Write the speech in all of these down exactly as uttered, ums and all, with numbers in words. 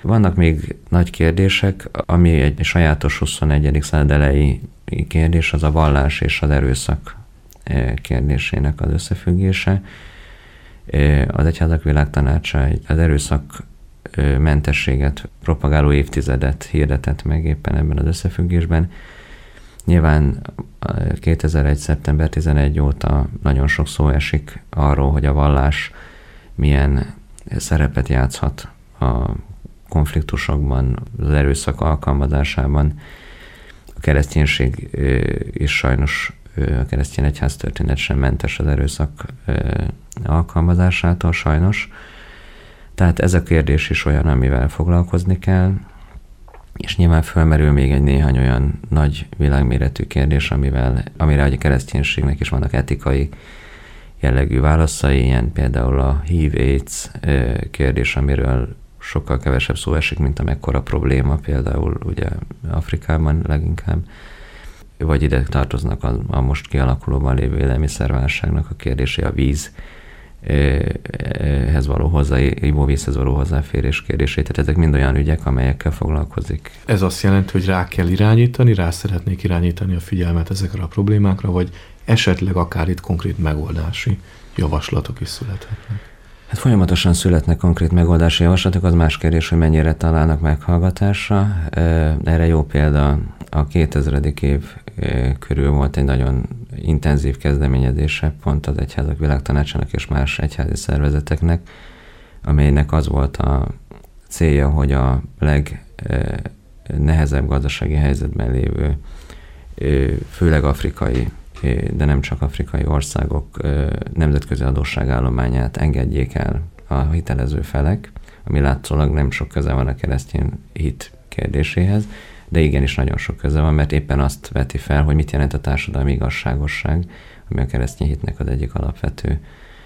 Vannak még nagy kérdések, ami egy sajátos huszonegyedik század elejé kérdés, az a vallás és az erőszak kérdésének az összefüggése. Az Egyházak Világtanácsa az erőszak mentességet propagáló évtizedet hirdetett meg éppen ebben az összefüggésben. Nyilván kétezer-egy. szeptember tizenegy óta nagyon sok szó esik arról, hogy a vallás milyen szerepet játszhat a konfliktusokban, az erőszak alkalmazásában. A kereszténység is sajnos, a keresztény egyház történet sem mentes az erőszak alkalmazásától sajnos. Tehát ez a kérdés is olyan, amivel foglalkozni kell, és nyilván felmerül még egy néhány olyan nagy világméretű kérdés, amivel, amire a kereszténységnek is vannak etikai jellegű válaszai, ilyen például a há i vé AIDS kérdés, amiről sokkal kevesebb szó esik, mint amekkora probléma, például ugye Afrikában leginkább, vagy ide tartoznak a, a most kialakulóban lévő élelmiszerválságnak a kérdése, a víz, ehhez való hozzá, ivóvízhez való hozzáférés kérdését. Tehát ezek mind olyan ügyek, amelyekkel foglalkozik. Ez azt jelenti, hogy rá kell irányítani, rá szeretnék irányítani a figyelmet ezekre a problémákra, vagy esetleg akár itt konkrét megoldási javaslatok is születhetnek? Hát folyamatosan születnek konkrét megoldási javaslatok, az más kérdés, hogy mennyire találnak meghallgatásra. Erre jó példa a kétezredik év körül volt egy nagyon intenzív kezdeményezése pont az Egyházak Világtanácsának és más egyházi szervezeteknek, amelynek az volt a célja, hogy a legnehezebb gazdasági helyzetben lévő, főleg afrikai, de nem csak afrikai országok nemzetközi adósságállományát engedjék el a hitelező felek, ami látszólag nem sok köze van a keresztény hit kérdéséhez, de igenis nagyon sok köze van, mert éppen azt veti fel, hogy mit jelent a társadalmi igazságosság, ami a keresztény hitnek az egyik alapvető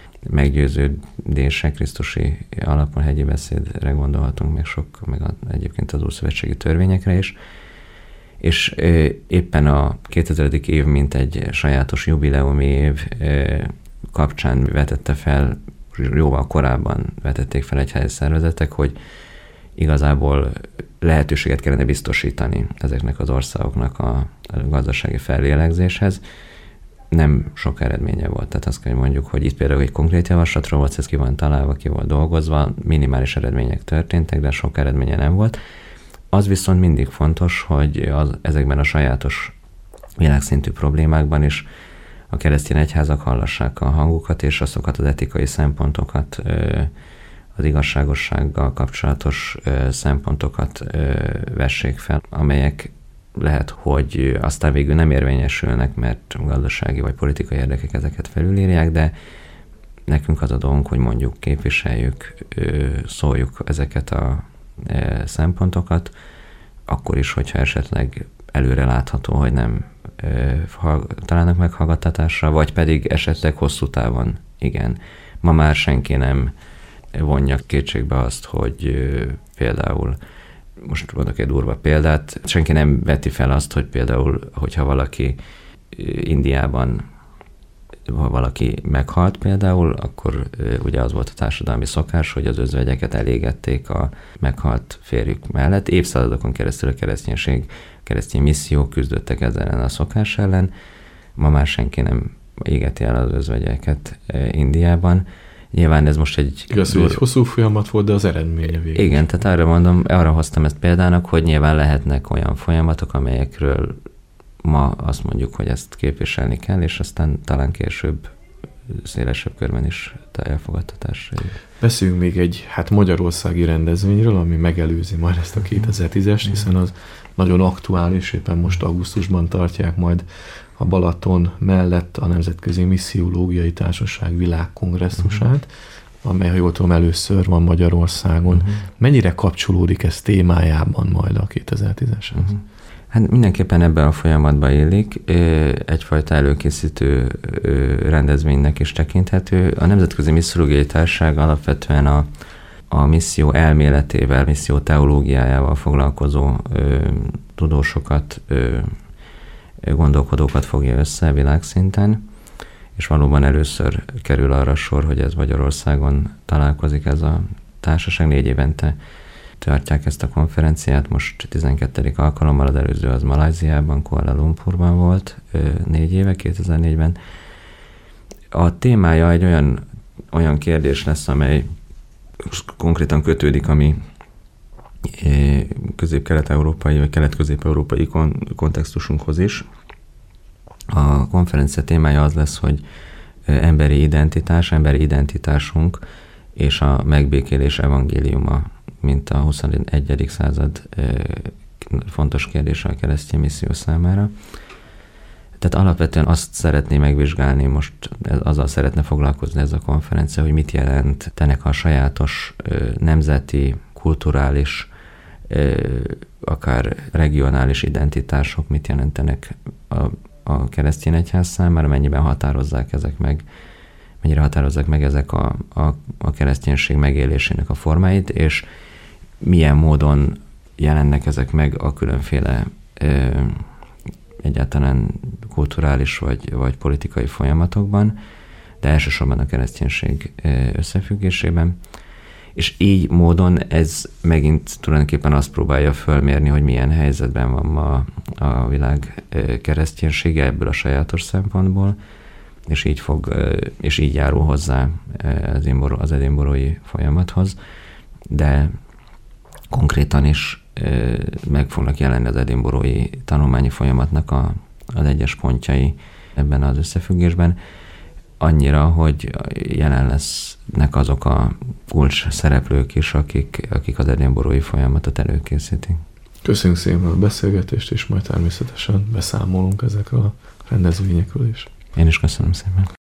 meggyőződése, krisztusi alapon hegyi beszédre gondolhatunk, még sok, meg a, egyébként az ószövetségi törvényekre is. És éppen a kétezredik év, mint egy sajátos jubileumi év kapcsán vetette fel, jóval korábban vetették fel egyházi szervezetek, hogy igazából lehetőséget kellene biztosítani ezeknek az országoknak a gazdasági fellélegzéshez. Nem sok eredménye volt. Tehát azt kell mondjuk, hogy itt például egy konkrét javaslatról volt, ez ki van találva, ki volt dolgozva, minimális eredmények történtek, de sok eredménye nem volt. Az viszont mindig fontos, hogy az, ezekben a sajátos világszintű problémákban is a keresztény egyházak hallassák a hangukat, és azokat az etikai szempontokat, az igazságossággal kapcsolatos szempontokat vessék fel, amelyek lehet, hogy aztán végül nem érvényesülnek, mert gazdasági vagy politikai érdekek ezeket felülírják, de nekünk az a dolgunk, hogy mondjuk képviseljük, szóljuk ezeket a szempontokat, akkor is, hogyha esetleg előre látható, hogy nem találnak meghallgattatásra, vagy pedig esetleg hosszú távon, igen. Ma már senki nem vonja kétségbe azt, hogy például, most mondok egy durva példát, senki nem veti fel azt, hogy például, hogyha valaki Indiában, ha valaki meghalt például, akkor ugye az volt a társadalmi szokás, hogy az özvegyeket elégették a meghalt férjük mellett. Évszázadokon keresztül a kereszténység, a keresztény misszió küzdöttek ezzel ellen a szokás ellen. Ma már senki nem égeti el az özvegyeket Indiában. Nyilván ez most egy... Igaz, hogy egy hosszú folyamat volt, de az eredménye végül. Igen, tehát arra mondom, arra hoztam ezt példának, hogy nyilván lehetnek olyan folyamatok, amelyekről ma azt mondjuk, hogy ezt képviselni kell, és aztán talán később szélesebb körben is elfogadtatásra jön. Beszéljünk még egy hát magyarországi rendezvényről, ami megelőzi majd ezt a kétezer-tízest, hiszen az nagyon aktuális, éppen most augusztusban tartják majd a Balaton mellett a Nemzetközi Missziológiai Társaság világkongresszusát, uh-huh. amely, ha jól tudom, először van Magyarországon. Uh-huh. Mennyire kapcsolódik ez témájában majd a kétezer-tízeshez? Uh-huh. Hát mindenképpen ebben a folyamatban élik, egyfajta előkészítő rendezvénynek is tekinthető. A Nemzetközi Missziológiai Társaság alapvetően a, a misszió elméletével, misszió teológiájával foglalkozó ö, tudósokat, ö, gondolkodókat fogja össze világszinten, és valóban először kerül arra sor, hogy ez Magyarországon találkozik ez a társaság, négy évente tartják ezt a konferenciát, most tizenkettedik alkalommal, az előző az Malajziában, Kuala Lumpurban volt négy éve, kétezer-négyben. A témája egy olyan, olyan kérdés lesz, amely konkrétan kötődik a mi közép-kelet-európai vagy kelet-közép-európai kontextusunkhoz is. A konferencia témája az lesz, hogy emberi identitás, emberi identitásunk és a megbékélés evangéliuma, mint a huszonegyedik század fontos kérdése a keresztény misszió számára. Tehát alapvetően azt szeretné megvizsgálni, most azzal szeretne foglalkozni ez a konferencia, hogy mit jelentenek a sajátos nemzeti, kulturális, akár regionális identitások, mit jelentenek a, a keresztény egyház számára, mennyiben határozzák ezek meg, mennyire határozzák meg ezek a, a, a kereszténység megélésének a formáit, és milyen módon jelennek ezek meg a különféle ö, egyáltalán kulturális vagy, vagy politikai folyamatokban, de elsősorban a kereszténység összefüggésében. És így módon ez megint tulajdonképpen azt próbálja fölmérni, hogy milyen helyzetben van ma a világ kereszténysége ebből a sajátos szempontból, és így fog, és így járul hozzá az edinburghi folyamathoz, de konkrétan is meg fognak jelenni az edinburghi tanulmányi folyamatnak a, az egyes pontjai ebben az összefüggésben, annyira, hogy jelen lesznek azok a kulcs szereplők is, akik, akik az edinburghi folyamatot előkészítik. Köszönjük szépen a beszélgetést, és majd természetesen beszámolunk ezekről a rendezvényekről is. Én is köszönöm szépen.